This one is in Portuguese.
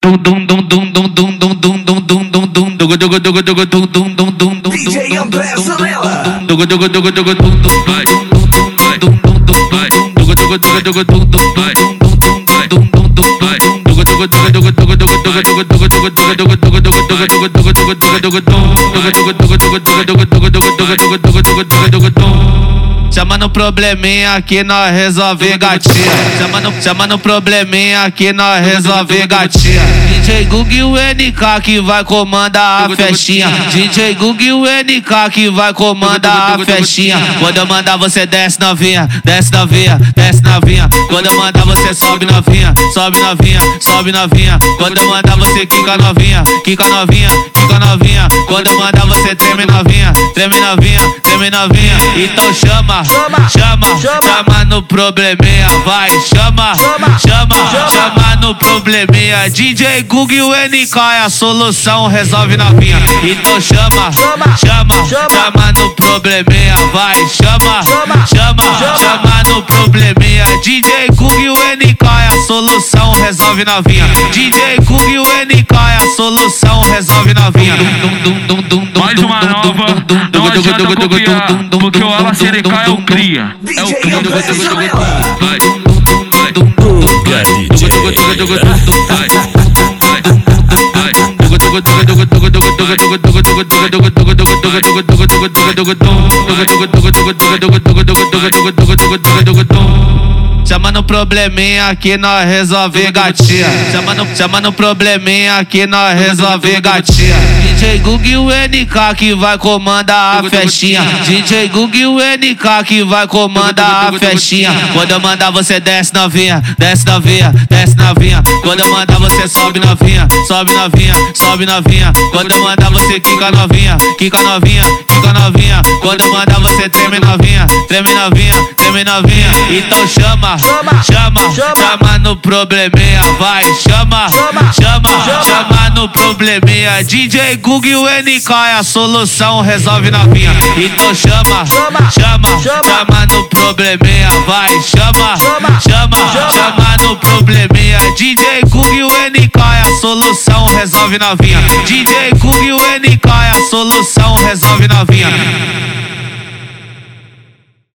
DJ André Zanella. Chama no probleminha que nós resolve gatinha. Chama no probleminha que nós resolve gatinha. DJ Gug e o NK que vai comandar a festinha. DJ Gug e o NK que vai comandar a festinha. Quando eu mandar você desce novinha, desce novinha, desce novinha. Quando eu mandar você sobe novinha, sobe novinha, sobe novinha. Quando eu mandar você quica novinha, quica novinha, quica novinha. Quando eu mandar você treme novinha, treme novinha, treme novinha. Então chama, chama no probleminha, vai, chama no probleminha. DJ Gug e o NK é a solução, resolve novinha. Então chama no probleminha, vai, chama no probleminha. DJ Gug e o NK é a solução, resolve novinha. DJ Gug e o NK é a solução, resolve novinha. Mais uma nova, não adianta copiar, porque o Alacerecá é o cria. É o DJ André Zanella. Chama no probleminha que nós resolve gatinha. Chama no probleminha que nós resolve gatinha. DJ Gug e o NK que vai comandar a festinha. DJ Gug e o NK que vai comandar a festinha. Quando eu mandar você desce novinha, desce novinha, desce novinha. Quando eu mandar você sobe novinha, sobe novinha, sobe novinha. Quando eu mandar você quica novinha, quica novinha, quica novinha. Quando eu mandar você treme novinha, treme novinha, treme novinha. Então chama no probleminha, vai, chama no probleminha. DJ Gug e o NK é a solução, resolve novinha. Então chama no probleminha, vai, chama no probleminha. DJ Gug e o NK é a solução, resolve novinha. DJ Gug e o NK é a solução, resolve novinha.